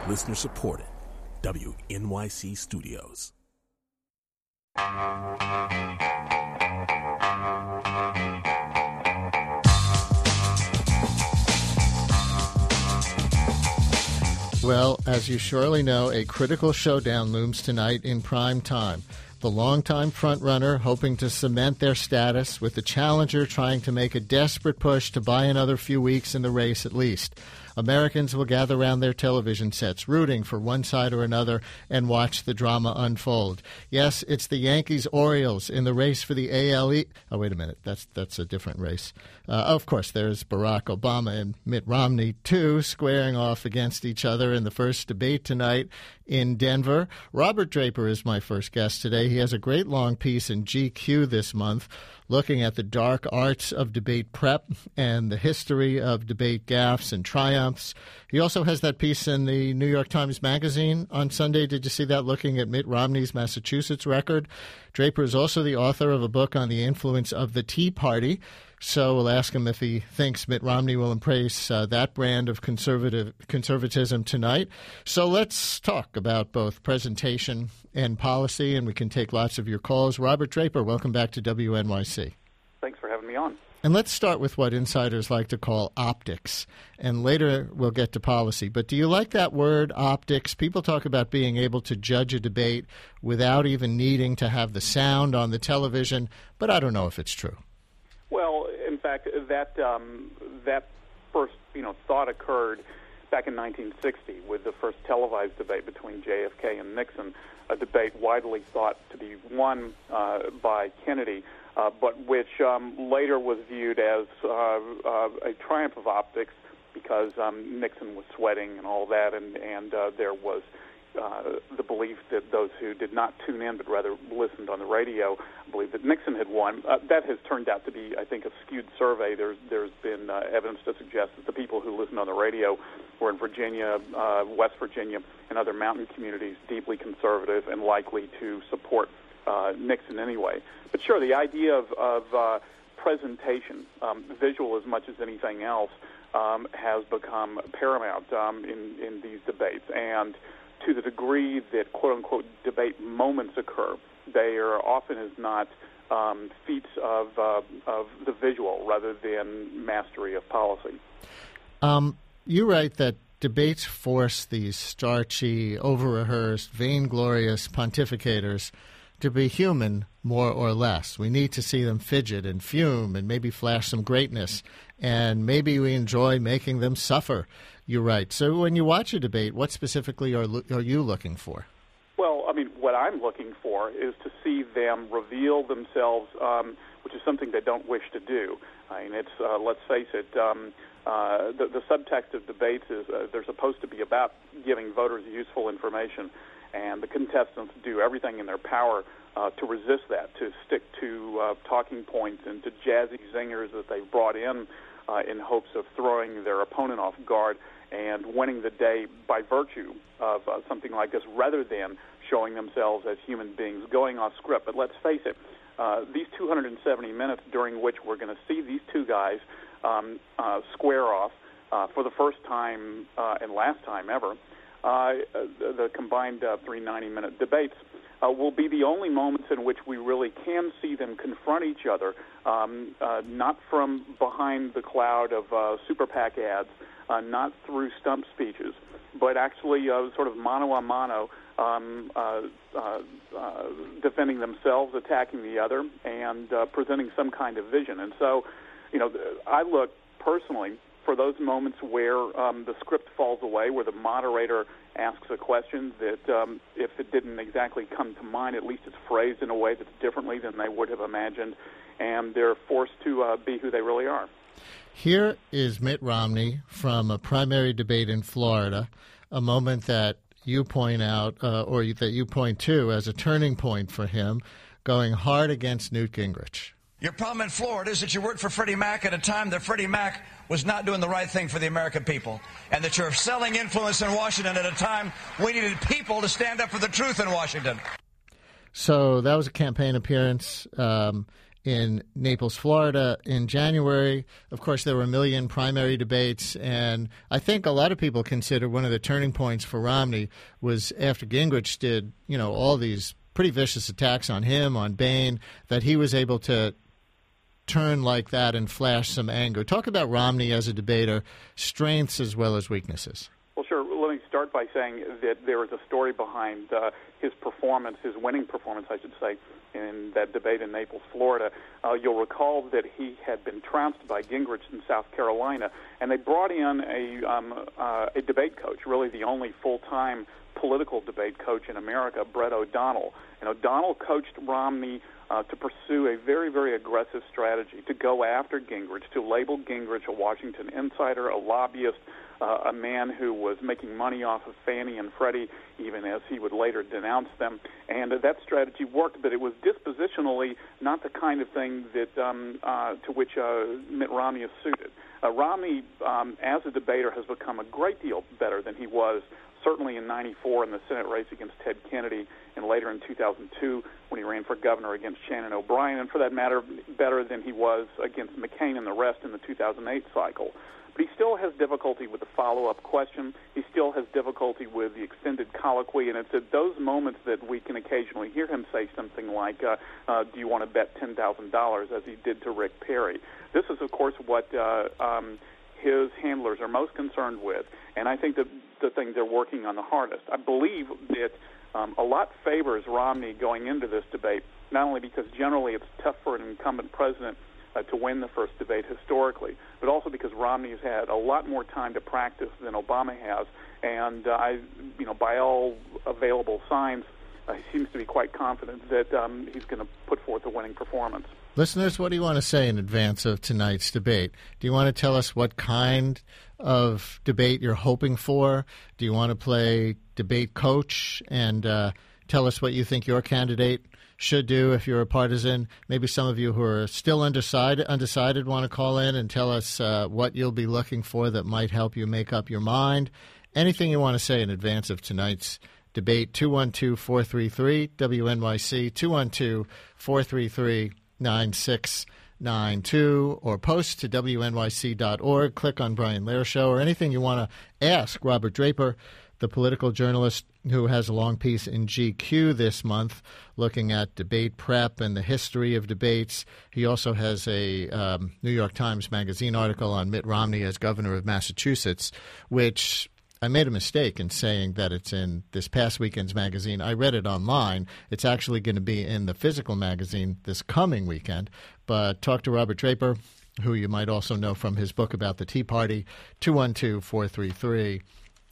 Listener supported. WNYC Studios. Well, as you surely know, a critical showdown looms tonight in prime time. The longtime frontrunner hoping to cement their status, with the challenger trying to make a desperate push to buy another few weeks in the race at least. Americans will gather around their television sets, rooting for one side or another, and watch the drama unfold. Yes, it's the Yankees-Orioles in the race for the AL. Oh, wait a minute. That's a different race. Of course, there's Barack Obama and Mitt Romney, too, squaring off against each other in the first debate tonight in Denver. Robert Draper is my first guest today. He has a great long piece in GQ this month looking at the dark arts of debate prep and the history of debate gaffes and triumphs. He also has that piece in the New York Times Magazine on Sunday. Did you see that, looking at Mitt Romney's Massachusetts record? Draper is also the author of a book on the influence of the Tea Party. So we'll ask him if he thinks Mitt Romney will embrace that brand of conservatism tonight. So let's talk about both presentation and policy, and we can take lots of your calls. Robert Draper, welcome back to WNYC. Thanks for having me on. And let's start with what insiders like to call optics, and later we'll get to policy. But do you like that word, optics? People talk about being able to judge a debate without even needing to have the sound on the television, but I don't know if it's true. Well, in fact, that first thought occurred back in 1960 with the first televised debate between JFK and Nixon, a debate widely thought to be won by Kennedy, but which later was viewed as a triumph of optics because Nixon was sweating and all that, and there was the belief that those who did not tune in but rather listened on the radio believed that Nixon had won. That has turned out to be, I think, a skewed survey. There's been evidence to suggest that the people who listened on the radio were in Virginia, West Virginia, and other mountain communities, deeply conservative and likely to support Nixon anyway. But sure, the idea of presentation, visual as much as anything else, has become paramount in these debates. And to the degree that quote-unquote debate moments occur, they are often as not feats of the visual rather than mastery of policy. You write that debates force these starchy, over-rehearsed, vainglorious pontificators to be human, more or less. We need to see them fidget and fume and maybe flash some greatness, and maybe we enjoy making them suffer. You write. So when you watch a debate, what specifically are you looking for? Well, I mean, what I'm looking for is to see them reveal themselves, which is something they don't wish to do. I mean, it's let's face it, the subtext of debates is they're supposed to be about giving voters useful information, and the contestants do everything in their power to resist that, to stick to talking points and to jazzy zingers that they've brought in hopes of throwing their opponent off guard and winning the day by virtue of something like this, rather than showing themselves as human beings going off script. But let's face it, these 270 minutes during which we're going to see these two guys square off for the first time and last time ever, the combined 390-minute debates, will be the only moments in which we really can see them confront each other, not from behind the cloud of super PAC ads, not through stump speeches, but actually sort of mano-a-mano, defending themselves, attacking the other, and presenting some kind of vision. And so, I look personally for those moments where the script falls away, where the moderator asks a question that if it didn't exactly come to mind, at least it's phrased in a way that's differently than they would have imagined, and they're forced to be who they really are. Here is Mitt Romney from a primary debate in Florida, a moment that you point out, or that you point to as a turning point for him, going hard against Newt Gingrich. Your problem in Florida is that you worked for Freddie Mac at a time that Freddie Mac was not doing the right thing for the American people, and that you're selling influence in Washington at a time we needed people to stand up for the truth in Washington. So that was a campaign appearance, in Naples, Florida in January. Of course, there were a million primary debates, and I think a lot of people consider one of the turning points for Romney was after Gingrich did, all these pretty vicious attacks on him, on Boehner, that he was able to turn like that and flash some anger. Talk about Romney as a debater, strengths as well as weaknesses. Well, sure. Let me start by saying that there is a story behind his performance, his winning performance, I should say, in that debate in Naples, Florida. You'll recall that he had been trounced by Gingrich in South Carolina, and they brought in a debate coach, really the only full-time political debate coach in America, Brett O'Donnell. And O'Donnell coached Romney to pursue a very, very aggressive strategy to go after Gingrich, to label Gingrich a Washington insider, a lobbyist, a man who was making money off of Fannie and Freddie, even as he would later denounce them. And that strategy worked, but it was dispositionally not the kind of thing that to which Mitt Romney is suited. Romney, as a debater, has become a great deal better than he was certainly in '94 in the Senate race against Ted Kennedy, and later in 2002 when he ran for governor against Shannon O'Brien, and for that matter, better than he was against McCain and the rest in the 2008 cycle. But he still has difficulty with the follow-up question. He still has difficulty with the extended colloquy, and it's at those moments that we can occasionally hear him say something like, do you want to bet $10,000, as he did to Rick Perry. This is, of course, what his handlers are most concerned with, and I think that the thing they're working on the hardest. I believe that a lot favors Romney going into this debate, not only because generally it's tough for an incumbent president to win the first debate historically, but also because Romney's had a lot more time to practice than Obama has, and by all available signs, he seems to be quite confident that he's going to put forth a winning performance. Listeners, what do you want to say in advance of tonight's debate? Do you want to tell us what kind of debate you're hoping for? Do you want to play debate coach and tell us what you think your candidate should do if you're a partisan? Maybe some of you who are still undecided want to call in and tell us what you'll be looking for that might help you make up your mind. Anything you want to say in advance of tonight's debate, 212-433-WNYC, 212-433-9692, or post to WNYC.org. Click on Brian Lehrer Show, or anything you want to ask Robert Draper, the political journalist who has a long piece in GQ this month looking at debate prep and the history of debates. He also has a New York Times Magazine article on Mitt Romney as governor of Massachusetts, which I made a mistake in saying that it's in this past weekend's magazine. I read it online. It's actually going to be in the physical magazine this coming weekend. But talk to Robert Draper, who you might also know from his book about the Tea Party, 212-433-9692.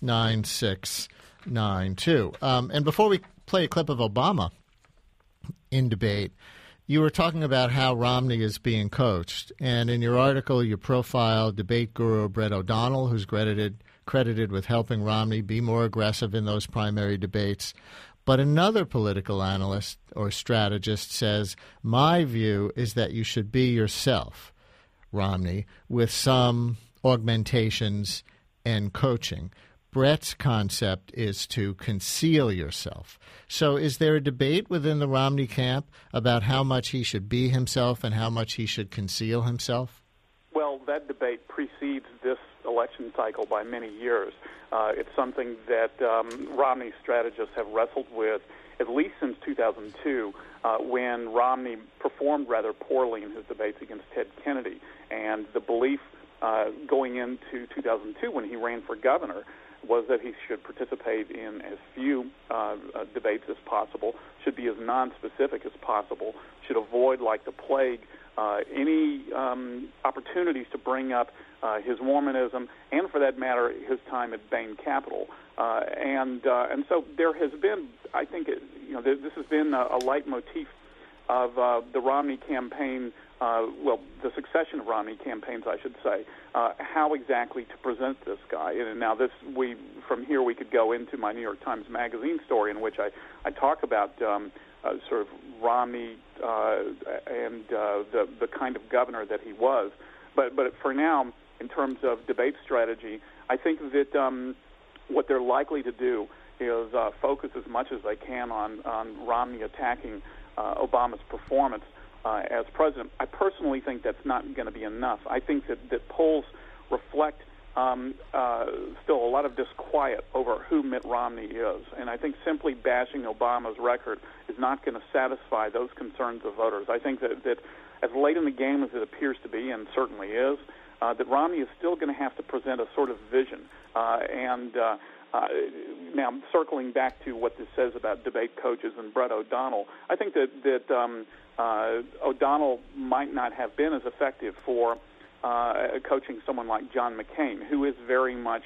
And before we play a clip of Obama in debate, you were talking about how Romney is being coached. And in your article, you profile debate guru Brett O'Donnell, who's credited with helping Romney be more aggressive in those primary debates. But another political analyst or strategist says, my view is that you should be yourself, Romney, with some augmentations and coaching. Brett's concept is to conceal yourself. So is there a debate within the Romney camp about how much he should be himself and how much he should conceal himself? Well, that debate precedes this election cycle by many years. It's something that Romney's strategists have wrestled with at least since 2002, when Romney performed rather poorly in his debates against Ted Kennedy. And the belief going into 2002 when he ran for governor was that he should participate in as few debates as possible, should be as nonspecific as possible, should avoid, like the plague, any opportunities to bring up his Mormonism, and for that matter, his time at Bain Capital. And so there has been, I think, this has been a leitmotif of the Romney campaign, the succession of Romney campaigns, I should say, how exactly to present this guy. And now from here we could go into my New York Times Magazine story in which I talk about sort of Romney and the kind of governor that he was. But for now, in terms of debate strategy, I think that what they're likely to do is focus as much as they can on Romney attacking Obama's performance, as president. I personally think that's not going to be enough. I think that polls reflect still a lot of disquiet over who Mitt Romney is, and I think simply bashing Obama's record is not going to satisfy those concerns of voters. I think that as late in the game as it appears to be, and certainly is, that Romney is still going to have to present a sort of vision. Now, circling back to what this says about debate coaches and Brett O'Donnell, I think that O'Donnell might not have been as effective for coaching someone like John McCain, who is very much,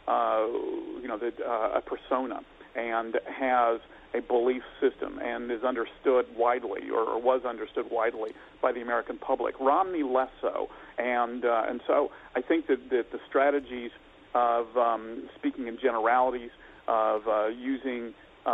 a persona and has a belief system and is understood widely, or was understood widely by the American public. Romney less so, and so I think that the strategies of speaking in generalities, of using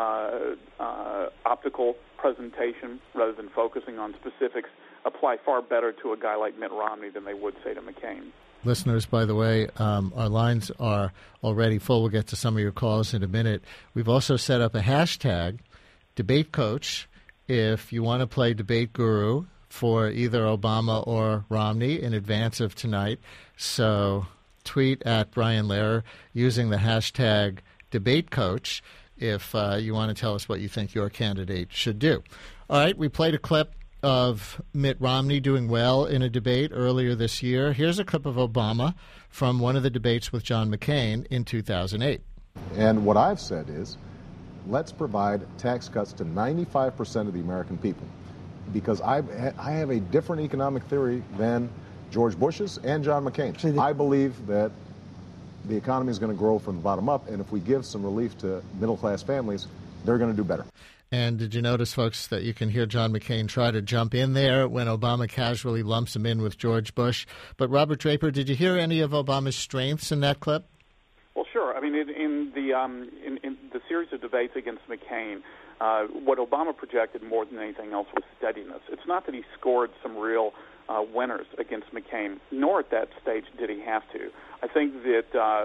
optical presentation rather than focusing on specifics, apply far better to a guy like Mitt Romney than they would, say, to McCain. Listeners, by the way, our lines are already full. We'll get to some of your calls in a minute. We've also set up a hashtag, Debate Coach, if you want to play Debate Guru for either Obama or Romney in advance of tonight. So tweet at Brian Lehrer using the hashtag Debate Coach if you want to tell us what you think your candidate should do. All right, we played a clip of Mitt Romney doing well in a debate earlier this year. Here's a clip of Obama from one of the debates with John McCain in 2008. And what I've said is, let's provide tax cuts to 95% of the American people, because I have a different economic theory than George Bush's and John McCain's. I believe that the economy is going to grow from the bottom up, and if we give some relief to middle-class families, they're going to do better. And did you notice, folks, that you can hear John McCain try to jump in there when Obama casually lumps him in with George Bush? But Robert Draper, did you hear any of Obama's strengths in that clip? Well, sure. I mean, in the series of debates against McCain, what Obama projected more than anything else was steadiness. It's not that he scored some real winners against McCain, nor at that stage did he have to. I think that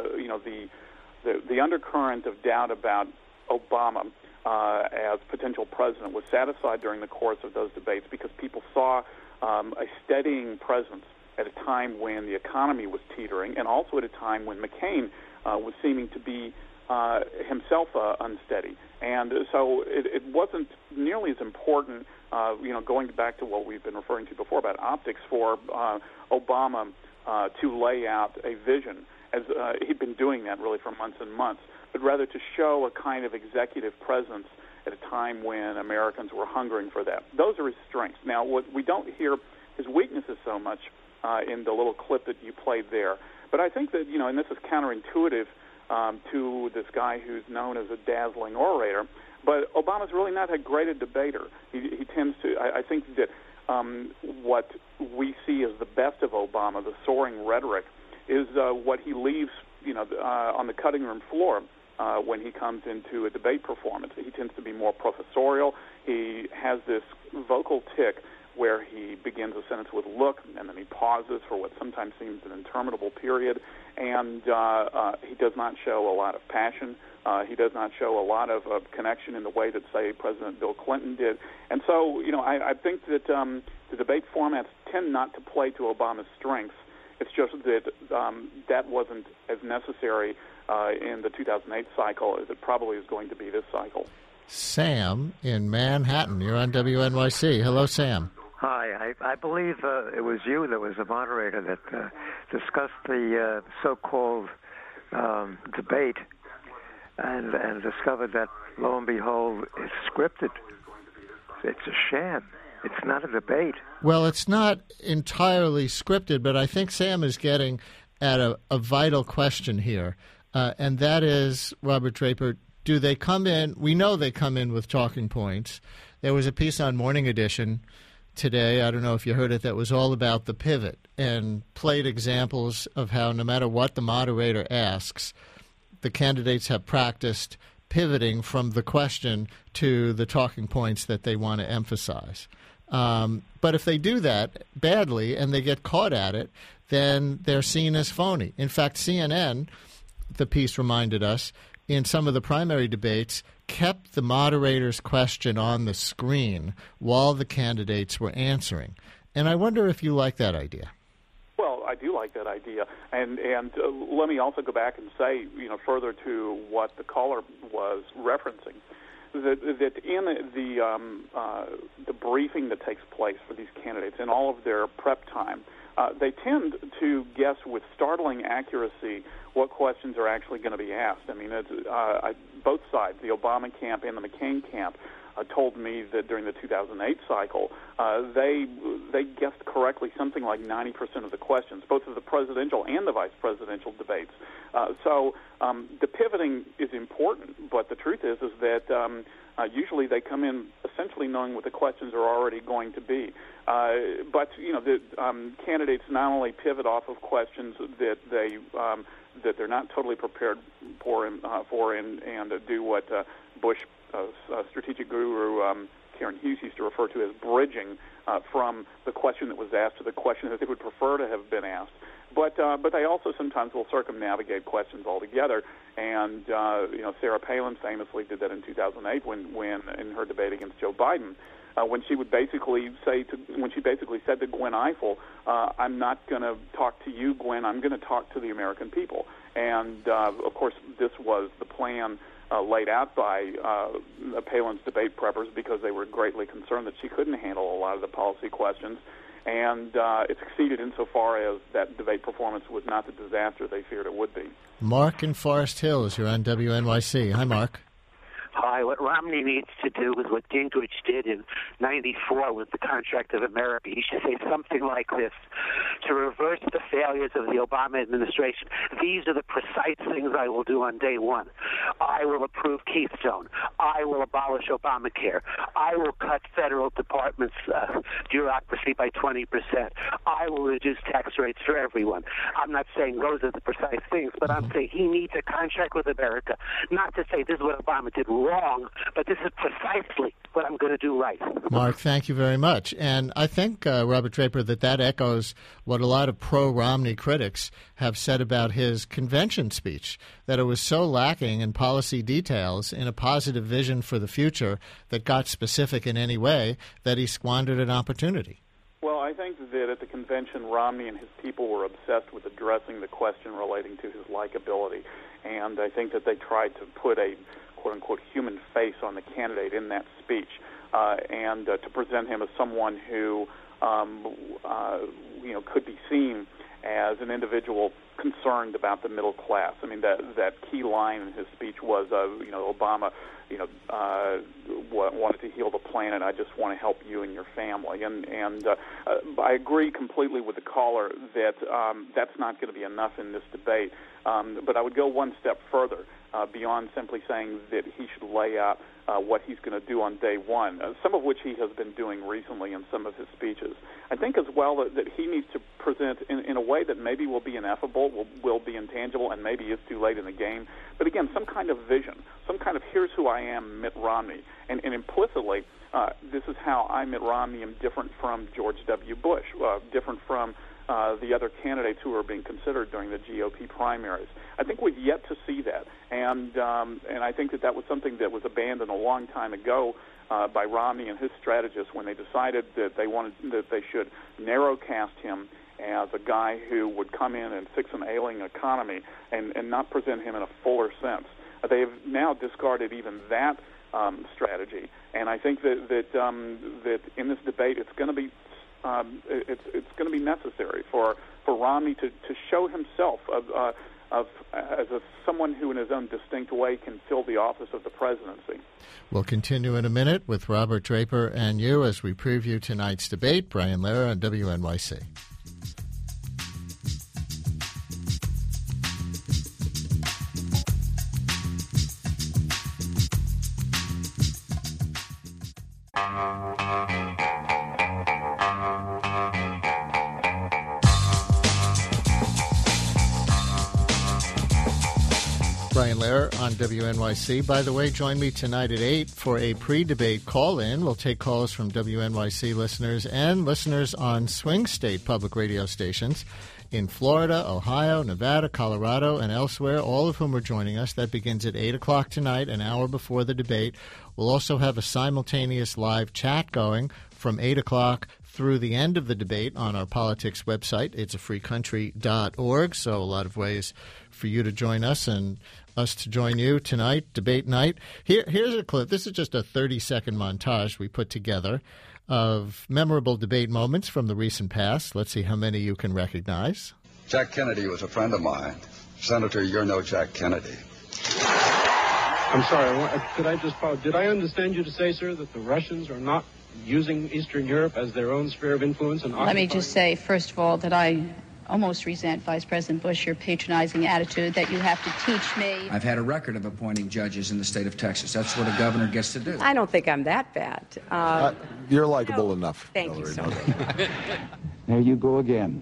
the undercurrent of doubt about Obama as potential president was satisfied during the course of those debates because people saw a steadying presence at a time when the economy was teetering, and also at a time when McCain was seeming to be himself unsteady. And so it wasn't nearly as important, going back to what we've been referring to before about optics, for Obama to lay out a vision, as he'd been doing that really for months and months, but rather to show a kind of executive presence at a time when Americans were hungering for that. Those are his strengths. Now, what we don't hear his weaknesses so much in the little clip that you played there. But I think that, and this is counterintuitive to this guy who's known as a dazzling orator, but Obama's really not that great a debater. He tends to, I think that what we see as the best of Obama, the soaring rhetoric, is what he leaves, on the cutting room floor when he comes into a debate performance. He tends to be more professorial. He has this vocal tick where he begins a sentence with look, and then he pauses for what sometimes seems an interminable period, and he does not show a lot of passion. He does not show a lot of connection in the way that, say, President Bill Clinton did. And so, I think that the debate formats tend not to play to Obama's strengths. It's just that that wasn't as necessary in the 2008 cycle as it probably is going to be this cycle. Sam in Manhattan, you're on WNYC. Hello, Sam. Hi. I believe it was you that was the moderator that discussed the so-called debate and discovered that, lo and behold, it's scripted. It's a sham. It's not a debate. Well, it's not entirely scripted, but I think Sam is getting at a vital question here, and that is, Robert Draper, do they come in? We know they come in with talking points. There was a piece on Morning Edition today, I don't know if you heard it, that was all about the pivot and played examples of how no matter what the moderator asks, the candidates have practiced pivoting from the question to the talking points that they want to emphasize. But if they do that badly and they get caught at it, then they're seen as phony. In fact, CNN, the piece reminded us, in some of the primary debates, kept the moderator's question on the screen while the candidates were answering. And I wonder if you like that idea. Well, I do like that idea, and let me also go back and say, further to what the caller was referencing, that in the briefing that takes place for these candidates, in all of their prep time, they tend to guess with startling accuracy what questions are actually going to be asked. I mean, both sides, the Obama camp and the McCain camp, told me that during the 2008 cycle, they guessed correctly something like 90% of the questions, both of the presidential and the vice presidential debates. So the pivoting is important, but the truth is that usually they come in essentially knowing what the questions are already going to be. But the candidates not only pivot off of questions that they're not totally prepared for and do what Bush strategic guru Karen Hughes used to refer to as bridging from the question that was asked to the question that they would prefer to have been asked. But they also sometimes will circumnavigate questions altogether. And Sarah Palin famously did that in 2008 when in her debate against Joe Biden, when she basically said to Gwen Ifill, "I'm not going to talk to you, Gwen. I'm going to talk to the American people." And of course, this was the plan laid out by Palin's debate preppers because they were greatly concerned that she couldn't handle a lot of the policy questions. And it succeeded insofar as that debate performance was not the disaster they feared it would be. Mark in Forest Hills, you're on WNYC. Hi, Mark. Hi. What Romney needs to do is what Gingrich did in '94 with the Contract of America. He should say something like this: to reverse the failures of the Obama administration, these are the precise things I will do on day one. I will approve Keystone. I will abolish Obamacare. I will cut federal departments' bureaucracy by 20%. I will reduce tax rates for everyone. I'm not saying those are the precise things, but I'm saying he needs a contract with America, not to say this is what Obama did wrong, but this is precisely what I'm going to do right. Mark, thank you very much. And I think, Robert Draper, that echoes what a lot of pro-Romney critics have said about his convention speech, that it was so lacking in policy details, in a positive vision for the future that got specific in any way, that he squandered an opportunity. Well, I think that at the convention, Romney and his people were obsessed with addressing the question relating to his likability. And I think that they tried to put a quote-unquote human face on the candidate in that speech, and to present him as someone who could be seen as an individual concerned about the middle class. I mean, that key line in his speech was, Obama, wanted to heal the planet. I just want to help you and your family. And I agree completely with the caller that that's not going to be enough in this debate. But I would go one step further, beyond simply saying that he should lay out what he's going to do on day one, some of which he has been doing recently in some of his speeches. I think as well that he needs to present in a way that maybe will be ineffable, will be intangible, and maybe is too late in the game. But again, some kind of vision, some kind of here's who I am, Mitt Romney. And implicitly, this is how I, Mitt Romney, am different from George W. Bush, different from the other candidates who are being considered during the GOP primaries. I think we've yet to see that, and I think that was something that was abandoned a long time ago by Romney and his strategists when they decided that they should narrowcast him as a guy who would come in and fix an ailing economy and not present him in a fuller sense. They have now discarded even that strategy, and I think that in this debate it's going to be it's going to be necessary for Romney to show himself as someone who in his own distinct way can fill the office of the presidency. We'll continue in a minute with Robert Draper and you as we preview tonight's debate. Brian Lehrer on WNYC. Brian Lehrer on WNYC. By the way, join me tonight at 8 for a pre-debate call-in. We'll take calls from WNYC listeners and listeners on swing state public radio stations in Florida, Ohio, Nevada, Colorado, and elsewhere, all of whom are joining us. That begins at 8 o'clock tonight, an hour before the debate. We'll also have a simultaneous live chat going from 8 o'clock through the end of the debate on our politics website. It's afreecountry.org, so a lot of ways for you to join us and us to join you tonight, debate night. Here's a clip. This is just a 30-second montage we put together of memorable debate moments from the recent past. Let's see how many you can recognize. Jack Kennedy was a friend of mine. Senator, you're no Jack Kennedy. I'm sorry, could I just follow? Did I understand you to say, sir, that the Russians are not using Eastern Europe as their own sphere of influence? And let me just say, first of all, that I almost resent, Vice President Bush, your patronizing attitude that you have to teach me. I've had a record of appointing judges in the state of Texas. That's what a governor gets to do. I don't think I'm that bad. You're likable enough. Thank you so much. There you go again.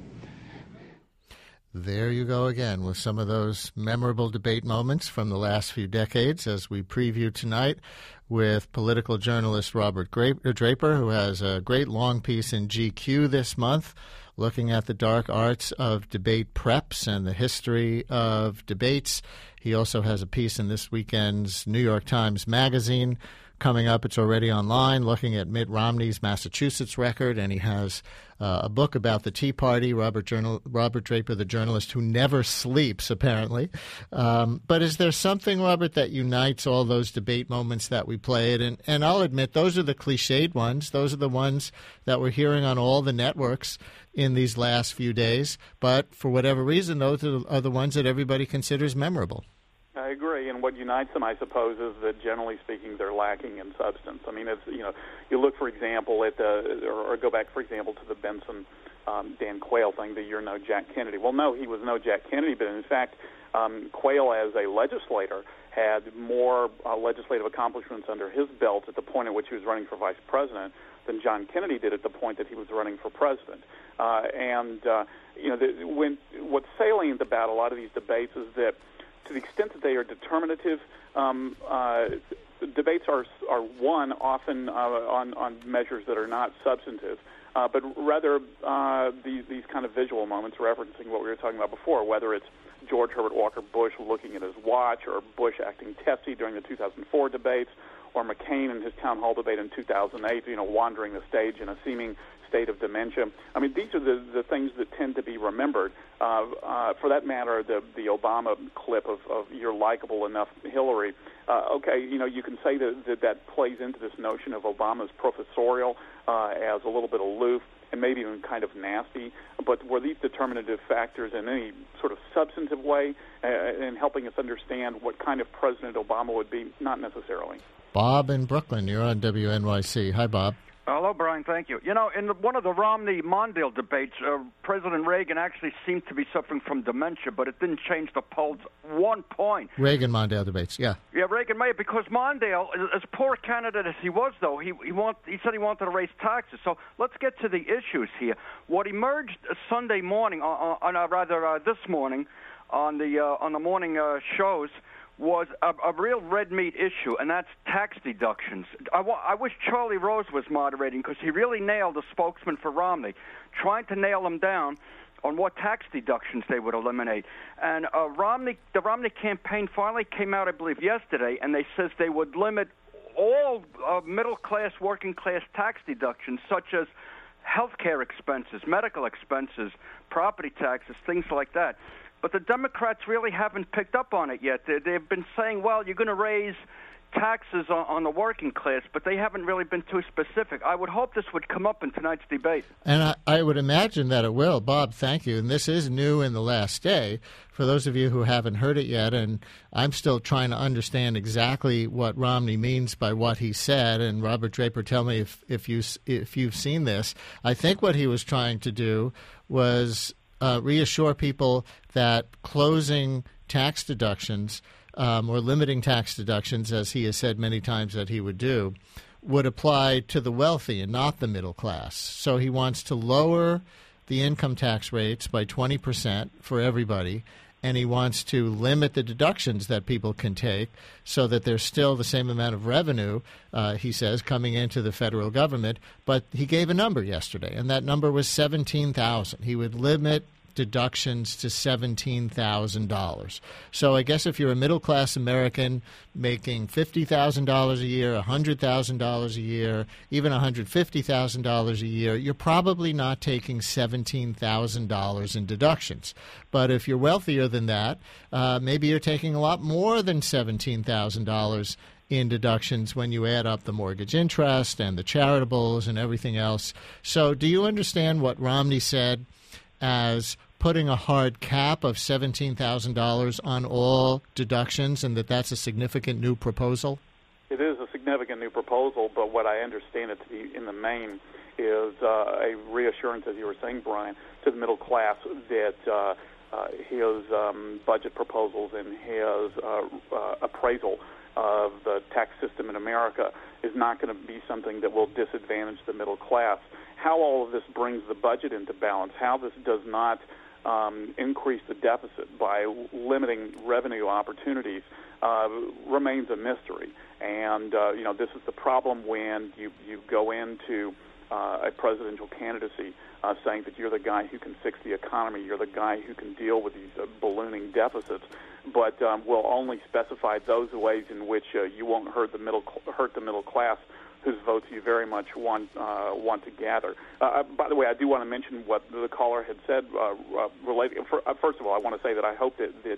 There you go again with some of those memorable debate moments from the last few decades as we preview tonight with political journalist Robert Draper, who has a great long piece in GQ this month looking at the dark arts of debate preps and the history of debates. He also has a piece in this weekend's New York Times Magazine coming up. It's already online, looking at Mitt Romney's Massachusetts record, and he has a book about the Tea Party, Robert Draper, the journalist who never sleeps, apparently. But is there something, Robert, that unites all those debate moments that we played? And I'll admit, those are the cliched ones. Those are the ones that we're hearing on all the networks in these last few days. But for whatever reason, those are the ones that everybody considers memorable. I agree, and what unites them, I suppose, is that generally speaking, they're lacking in substance. I mean, it's you look, for example, at or go back, for example, to the Benson Dan Quayle thing, that you're no Jack Kennedy. Well, no, he was no Jack Kennedy, but in fact, Quayle, as a legislator, had more legislative accomplishments under his belt at the point at which he was running for vice president than John Kennedy did at the point that he was running for president. What's salient about a lot of these debates is that, to the extent that they are determinative, debates are won often on measures that are not substantive, but rather these kind of visual moments referencing what we were talking about before, whether it's George Herbert Walker Bush looking at his watch, or Bush acting testy during the 2004 debates, or McCain in his town hall debate in 2008, wandering the stage in a seeming state of dementia. I mean, these are the things that tend to be remembered. For that matter, the Obama clip of "You're likable enough, Hillary." You can say that plays into this notion of Obama's professorial as a little bit aloof and maybe even kind of nasty. But were these determinative factors in any sort of substantive way in helping us understand what kind of President Obama would be? Not necessarily. Bob in Brooklyn, you're on WNYC. Hi, Bob. Hello, Brian. Thank you. In one of the Romney-Mondale debates, President Reagan actually seemed to be suffering from dementia, but it didn't change the polls 1 point. Reagan-Mondale debates, yeah. Yeah, Reagan may have, because Mondale, as poor a candidate as he was, though, he said he wanted to raise taxes. So let's get to the issues here. What emerged Sunday morning, this morning, on the morning shows, was a real red meat issue, and that's tax deductions. I wish Charlie Rose was moderating, because he really nailed the spokesman for Romney, trying to nail him down on what tax deductions they would eliminate. And the Romney campaign finally came out, I believe, yesterday, and they says they would limit all middle-class, working-class tax deductions, such as health care expenses, medical expenses, property taxes, things like that. But the Democrats really haven't picked up on it yet. They've been saying, well, you're going to raise taxes on the working class, but they haven't really been too specific. I would hope this would come up in tonight's debate. And I would imagine that it will. Bob, thank you. And this is new in the last day. For those of you who haven't heard it yet, and I'm still trying to understand exactly what Romney means by what he said, and Robert Draper, tell me if you've seen this. I think what he was trying to do was reassure people that closing tax deductions or limiting tax deductions, as he has said many times that he would do, would apply to the wealthy and not the middle class. So he wants to lower the income tax rates by 20% for everybody, and he wants to limit the deductions that people can take so that there's still the same amount of revenue, he says, coming into the federal government. But he gave a number yesterday, and that number was $17,000. He would limit deductions to $17,000. So I guess if you're a middle-class American making $50,000 a year, $100,000 a year, even $150,000 a year, you're probably not taking $17,000 in deductions. But if you're wealthier than that, maybe you're taking a lot more than $17,000 in deductions when you add up the mortgage interest and the charitables and everything else. So do you understand what Romney said as putting a hard cap of $17,000 on all deductions, and that's a significant new proposal? It is a significant new proposal, but what I understand it to be in the main is a reassurance, as you were saying, Brian, to the middle class that his budget proposals and his appraisal of the tax system in America is not going to be something that will disadvantage the middle class. How all of this brings the budget into balance, how this does not increase the deficit by limiting revenue opportunities remains a mystery. And, this is the problem when you go into a presidential candidacy saying that you're the guy who can fix the economy, you're the guy who can deal with these ballooning deficits, but will only specify those ways in which you won't hurt the middle class, whose votes you very much want to gather. By the way, I do want to mention what the caller had said related. First of all, I want to say that I hope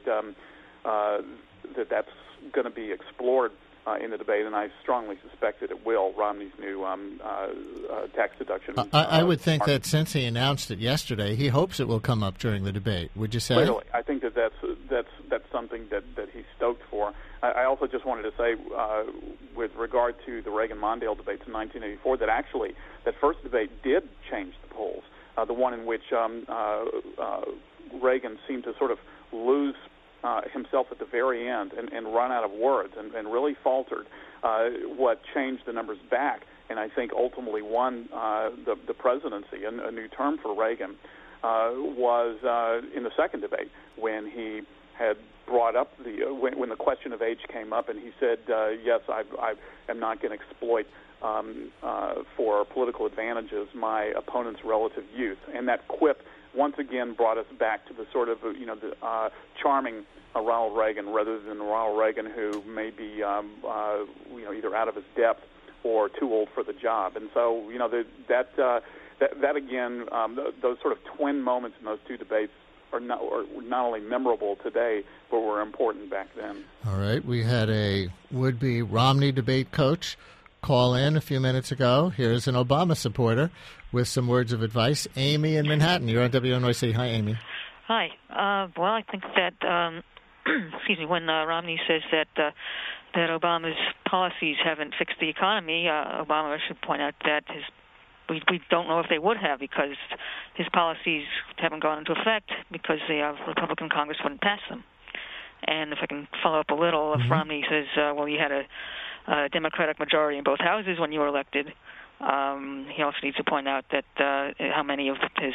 that's going to be explored in the debate, and I strongly suspect that it will. Romney's new tax deduction. I would think that since he announced it yesterday, he hopes it will come up during the debate. Would you say? Clearly, I think that's something that he's stoked for. I also just wanted to say, with regard to the Reagan-Mondale debates in 1984, that actually that first debate did change the polls. The one in which Reagan seemed to sort of lose himself at the very end and run out of words and really faltered. What changed the numbers back, and I think ultimately won the presidency, a new term for Reagan, was in the second debate when he had brought up when the question of age came up, and he said, yes, I am not going to exploit for political advantages my opponent's relative youth. And that quip once again brought us back to the sort of the charming Ronald Reagan, rather than Ronald Reagan who may be either out of his depth or too old for the job. And so that again, those sort of twin moments in those two debates are not only memorable today, but were important back then. All right, we had a would-be Romney debate coach call in a few minutes ago. Here's an Obama supporter with some words of advice. Amy in Manhattan, you're on WNYC. Hi, Amy. Hi. Well, I think that, excuse me, when Romney says that Obama's policies haven't fixed the economy, Obama should point out that we don't know if they would have, because his policies haven't gone into effect because the Republican Congress wouldn't pass them. And if I can follow up a little, if Romney says, well, you had a Democratic majority in both houses when you were elected, he also needs to point out that how many of his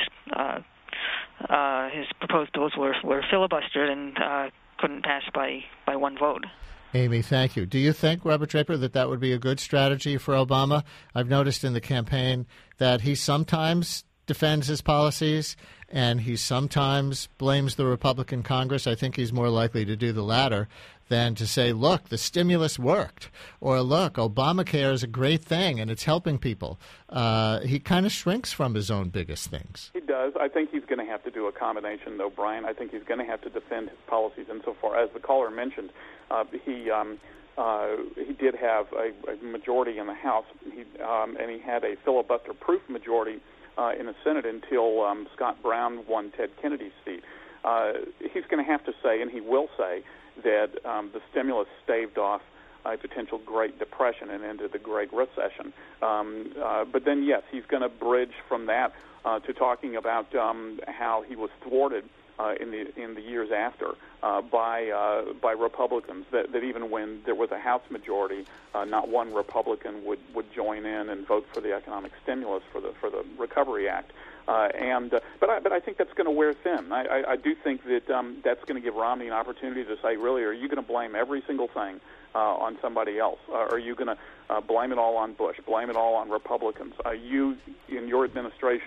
proposed bills were filibustered and couldn't pass by one vote. Amy, thank you. Do you think, Robert Draper, that would be a good strategy for Obama? I've noticed in the campaign that he sometimes defends his policies and he sometimes blames the Republican Congress. I think he's more likely to do the latter than to say, look, the stimulus worked, or look, Obamacare is a great thing and it's helping people. He kind of shrinks from his own biggest things. He does. I think he's going to have to do a combination, though, Brian. I think he's going to have to defend his policies insofar as the caller mentioned. He did have a majority in the House, and he had a filibuster-proof majority in the Senate until Scott Brown won Ted Kennedy's seat. He's going to have to say, and he will say, that the stimulus staved off a potential Great Depression and into the Great Recession. But then, yes, he's going to bridge from that to talking about how he was thwarted in the years after by Republicans. That even when there was a House majority, not one Republican would join in and vote for the economic stimulus for the Recovery Act. But I think that's going to wear thin. I do think that that's going to give Romney an opportunity to say, really, are you going to blame every single thing on somebody else? Are you going to blame it all on Bush, blame it all on Republicans? You, in your administration,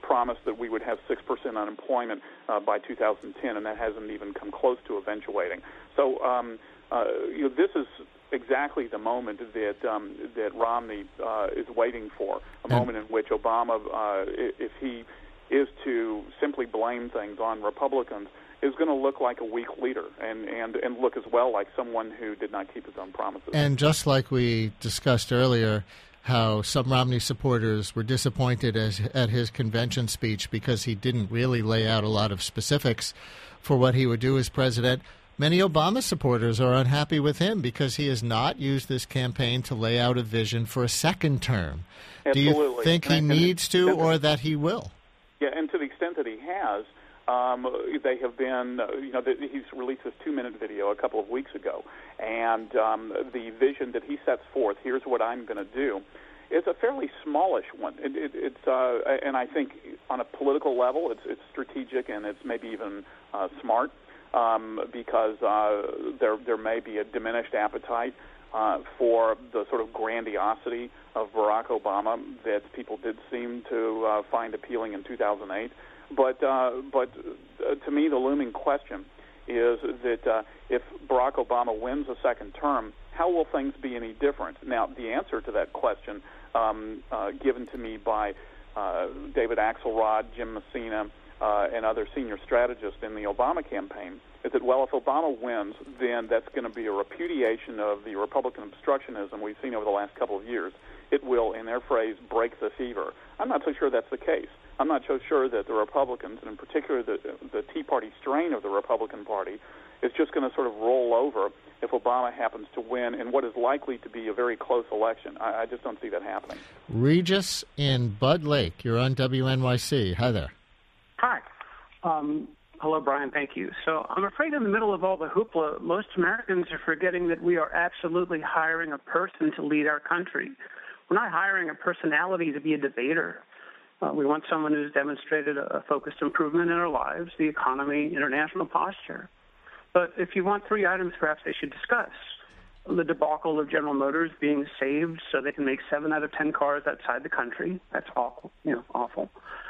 promised that we would have 6% unemployment by 2010, and that hasn't even come close to eventuating. So this is exactly the moment that Romney is waiting for, a moment in which Obama, if he is to simply blame things on Republicans, is going to look like a weak leader and look as well like someone who did not keep his own promises. And just like we discussed earlier, how some Romney supporters were disappointed at his convention speech because he didn't really lay out a lot of specifics for what he would do as president, many Obama supporters are unhappy with him because he has not used this campaign to lay out a vision for a second term. Absolutely. Do you think he needs to or that he will? Yeah, and to the extent that he has, they have been, he's released this 2-minute video a couple of weeks ago, and the vision that he sets forth, here's what I'm going to do, is a fairly smallish one. It's and I think on a political level, it's strategic and it's maybe even smart because there may be a diminished appetite for the sort of grandiosity of Barack Obama that people did seem to find appealing in 2008. But to me, the looming question is that if Barack Obama wins a second term, how will things be any different? Now, the answer to that question, given to me by David Axelrod, Jim Messina, and other senior strategists in the Obama campaign, is that, well, if Obama wins, then that's going to be a repudiation of the Republican obstructionism we've seen over the last couple of years. It will, in their phrase, break the fever. I'm not so sure that's the case. I'm not so sure that the Republicans, and in particular the Tea Party strain of the Republican Party, is just going to sort of roll over if Obama happens to win in what is likely to be a very close election. I just don't see that happening. Regis in Bud Lake, you're on WNYC. Hi there. Hi. Hello, Brian. Thank you. So I'm afraid in the middle of all the hoopla, most Americans are forgetting that we are absolutely hiring a person to lead our country. We're not hiring a personality to be a debater. We want someone who's demonstrated a focused improvement in our lives, the economy, international posture. But if you want 3 items, perhaps they should discuss the debacle of General Motors being saved so they can make 7 out of 10 cars outside the country. That's awful. Awful.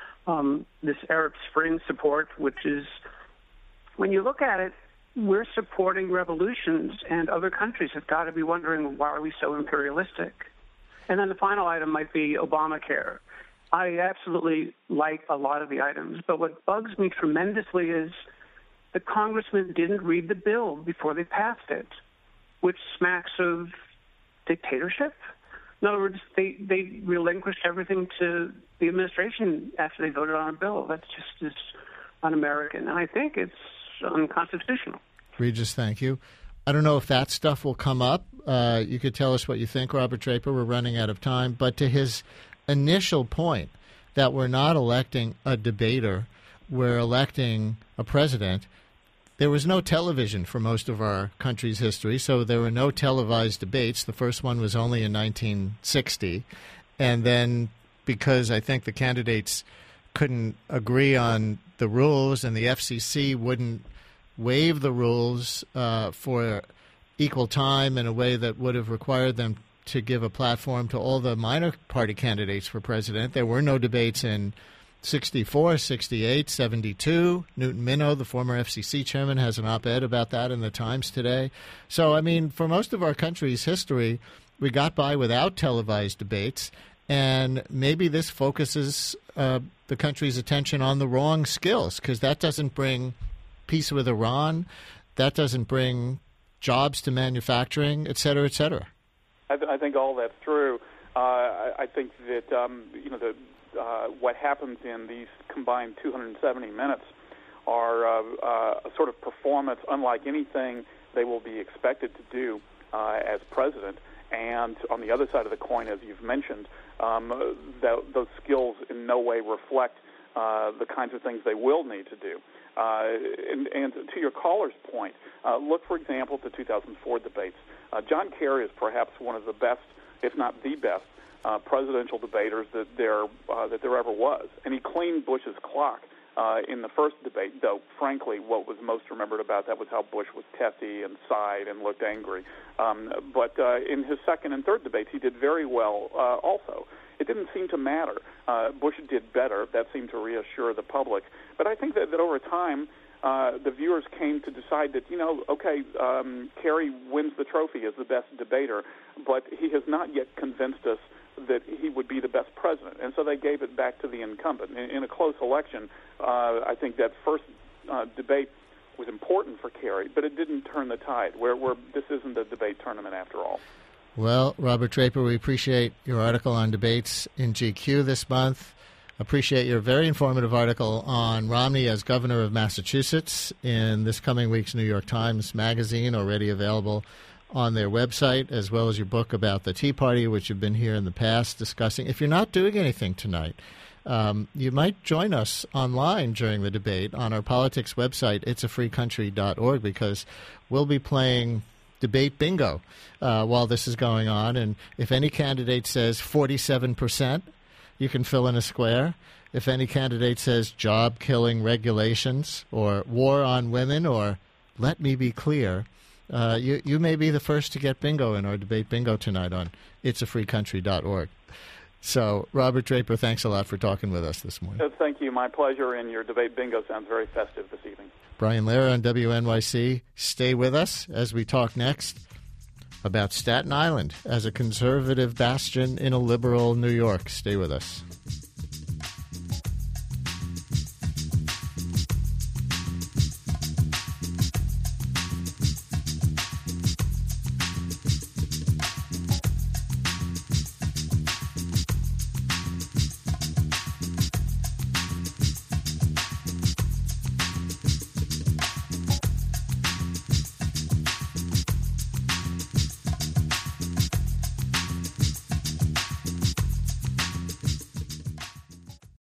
This Arab Spring support, which is, when you look at it, we're supporting revolutions, and other countries have got to be wondering, why are we so imperialistic? And then the final item might be Obamacare. I absolutely like a lot of the items, but what bugs me tremendously is the congressmen didn't read the bill before they passed it, which smacks of dictatorship. In other words, they relinquished everything to the administration after they voted on a bill. That's just is un-American, and I think it's unconstitutional. Regis, thank you. I don't know if that stuff will come up. You could tell us what you think, Robert Draper. We're running out of time. But to his initial point that we're not electing a debater, we're electing a president, there was no television for most of our country's history, so there were no televised debates. The first one was only in 1960. And then because I think the candidates couldn't agree on the rules and the FCC wouldn't waive the rules for equal time in a way that would have required them to give a platform to all the minor party candidates for president. There were no debates in 64, 68, 72. Newton Minow, the former FCC chairman, has an op-ed about that in the Times today. So, I mean, for most of our country's history, we got by without televised debates, and maybe this focuses the country's attention on the wrong skills, because that doesn't bring peace with Iran, that doesn't bring jobs to manufacturing, et cetera, et cetera. I think all that's true. I think that what happens in these combined 270 minutes are a sort of performance unlike anything they will be expected to do as president. And on the other side of the coin, as you've mentioned, those skills in no way reflect the kinds of things they will need to do. And to your caller's point, look, for example, at the 2004 debates. John Kerry is perhaps one of the best, if not the best, presidential debaters that there ever was. And he cleaned Bush's clock in the first debate, though, frankly, what was most remembered about that was how Bush was testy and sighed and looked angry. But in his second and third debates, he did very well also. it didn't seem to matter. Bush did better. That seemed to reassure the public. But I think that over time, the viewers came to decide that, Kerry wins the trophy as the best debater, but he has not yet convinced us that he would be the best president. And so they gave it back to the incumbent. In a close election, I think that first debate was important for Kerry, but it didn't turn the tide, where this isn't a debate tournament after all. Well, Robert Draper, we appreciate your article on debates in GQ this month. Appreciate your very informative article on Romney as governor of Massachusetts in this coming week's New York Times Magazine, already available on their website, as well as your book about the Tea Party, which you've been here in the past discussing. If you're not doing anything tonight, you might join us online during the debate on our politics website, itsafreecountry.org, because we'll be playing debate bingo while this is going on. And if any candidate says 47%, you can fill in a square. If any candidate says job-killing regulations or war on women or let me be clear, you may be the first to get bingo in our debate bingo tonight on itsafreecountry.org. So, Robert Draper, thanks a lot for talking with us this morning. Thank you. My pleasure. And your debate bingo sounds very festive this evening. Brian Lehrer on WNYC. Stay with us as we talk next about Staten Island as a conservative bastion in a liberal New York. Stay with us.